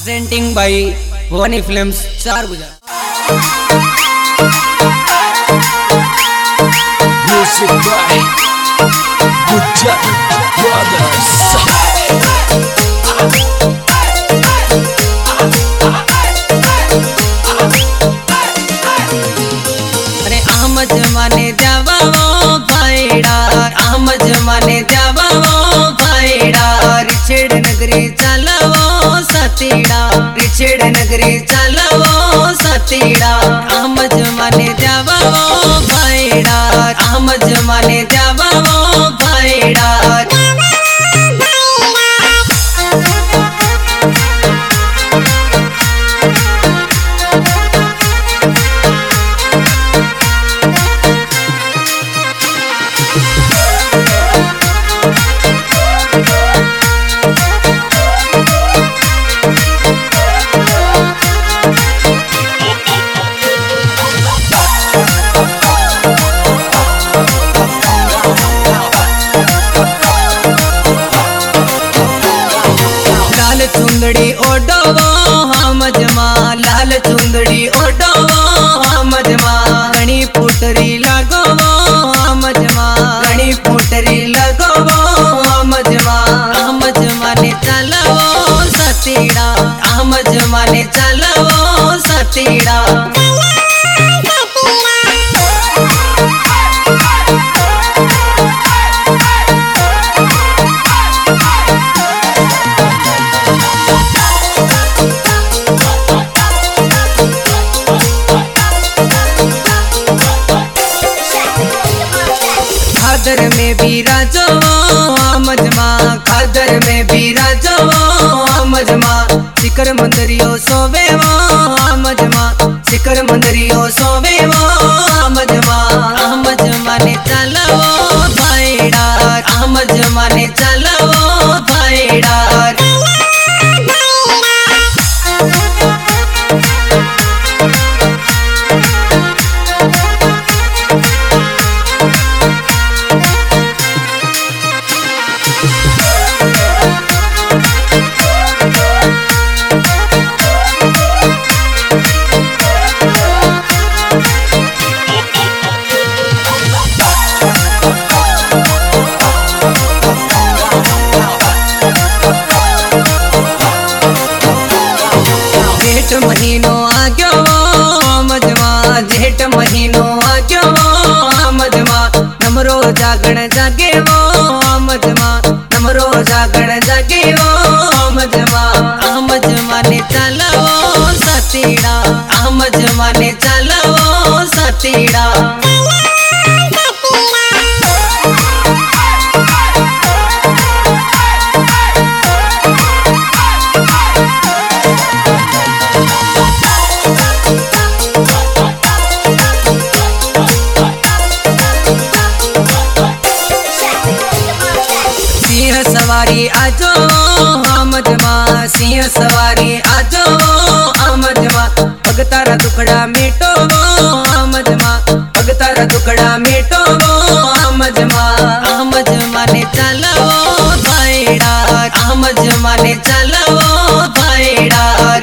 presenting by Bhavani Films, Charguja. Music by Guja Brothers. अरे आमज माने द्यावा वो भाईडा, आमज माने द्यावा वो भाईडा, रिछेड नगरी चालवो सातीडा, रिछेड नगरी चालवो सातीडा, आमज माने द्यावा वो भाईडा, आमज माने द्यावा वो भाईडा। चुंदड़ी ओडोवो हमजमा, लाल चुंदड़ी ओडोवो हमजमा, घणी पुटरी लगोवो हमजमा, घणी पुटरी लगोवो हमजमा, हमजमा ने चलवो सतीड़ा, हमजमा ने चलवो सतीड़ा। खादर में भी राजो हमजमा, खादर में भी राजो हमजमा, शिखर मंदरियो सोवे वो हमजमा, शिखर मंदरियो सोवे वो हमजमा, हमजमा ने चलवो भाईडा, हमजमा ने चलवो भाईडा। जेठ महीनो आ गयो हमजमा, जेठ महीनो आ गयो हमजमा, नमरो जागण जागे वो हमजमा, नमरो जागण जागे वो हमजमा, हमजमा ने चलवो सतीड़ा, हमजमा ने चलवो सतीड़ा। सवारी आजो हमजमा, सिंह सवारी आजो हमजमा, भगतारा दुखड़ा मेटो हमजमा, भगतारा दुखड़ा मेटो हमजमा, हमजमा ने चलवो भाईडा, हमजमा ने चलवो भाईडा।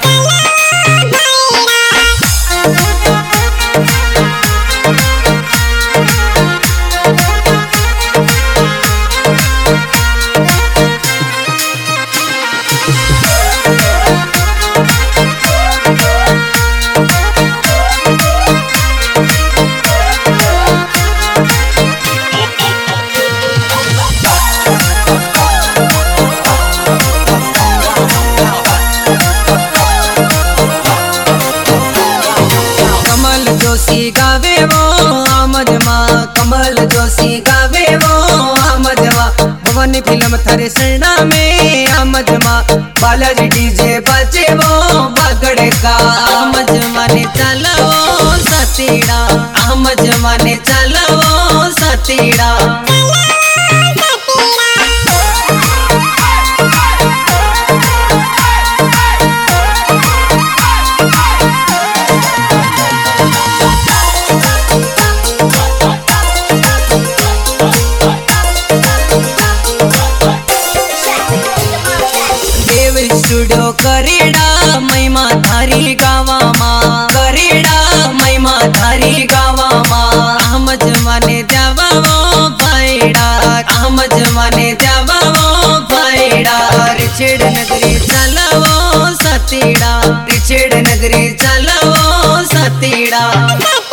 जोशी गावे वो हमजमा, कमल जोशी गावे वो हमजमा, भवानी फिल्म थारे सरना में हमजमा, बालाजी डीजे बाजे वो बागड़ का, हमजमा ने चलवो सतीड़ा, हमजमा ने चलवो सतीड़ा। स्टूडियो करेड़ा गावाओ फायडा रिचेड नगरी चलावो सतीड़ा रिचेड नगरी चलावो सतीड़ा।